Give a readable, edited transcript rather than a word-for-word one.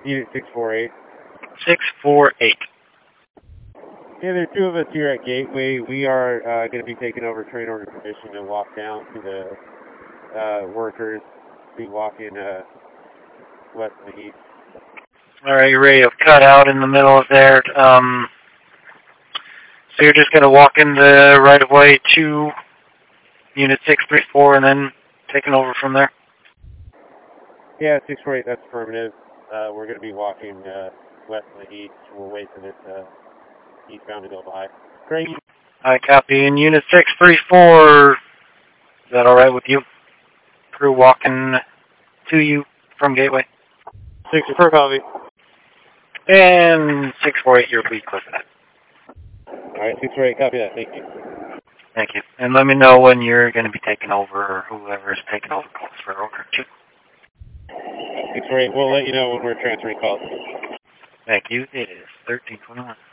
Unit 648. 648. Yeah, there are two of us here at Gateway. We are going to be taking over train order permission to walk down to the workers. Be walking west to the east. Alright, you're ready to cut out in the middle of there. So you're just going to walk in the right-of-way to Unit 634 and then taking over from there? Yeah, 648, that's affirmative. We're going to be walking west to the east. We'll wait for this eastbound to go by. Great. I copy. In Unit 634, is that alright with you? Crew walking to you from Gateway? 634, copy. And 648, you're please close to that. Alright, 648, copy that. Thank you. Thank you. And let me know when you're going to be taking over, or whoever's taking over calls for order 2. 648, we'll let you know when we're transferring calls. Thank you. It is 1321.